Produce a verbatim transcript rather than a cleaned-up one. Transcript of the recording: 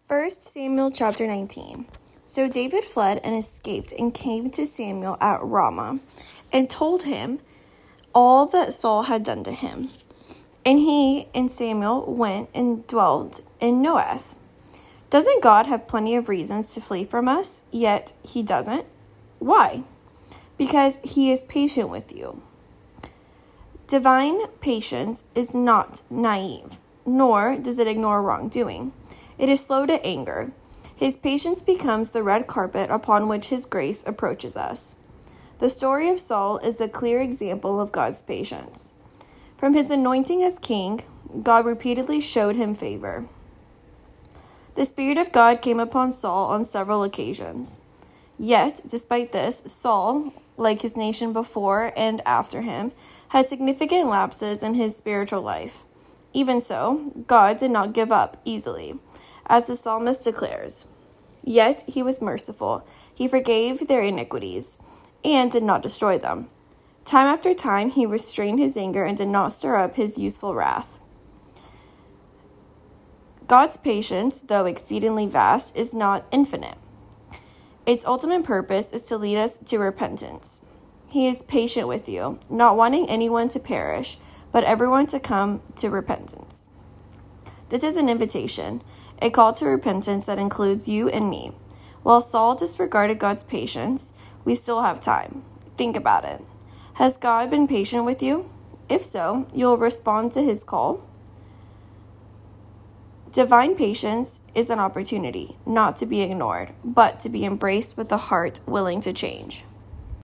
First Samuel chapter nineteen. So David fled and escaped and came to Samuel at Ramah and told him all that Saul had done to him. And he and Samuel went and dwelt in Noath. Doesn't God have plenty of reasons to flee from us, yet he doesn't? Why? Because he is patient with you. Divine patience is not naive, nor does it ignore wrongdoing. It is slow to anger. His patience becomes the red carpet upon which his grace approaches us. The story of Saul is a clear example of God's patience. From his anointing as king, God repeatedly showed him favor. The Spirit of God came upon Saul on several occasions. Yet, despite this, Saul, like his nation before and after him, had significant lapses in his spiritual life. Even so, God did not give up easily, as the psalmist declares. Yet he was merciful. He forgave their iniquities and did not destroy them. Time after time he restrained his anger and did not stir up his useful wrath. God's patience, though exceedingly vast, is not infinite. Its ultimate purpose is to lead us to repentance. He is patient with you, not wanting anyone to perish, but everyone to come to repentance. This is an invitation, a call to repentance that includes you and me. While Saul disregarded God's patience, we still have time. Think about it. Has God been patient with you? If so, you'll respond to his call. Divine patience is an opportunity, not to be ignored, but to be embraced with a heart willing to change.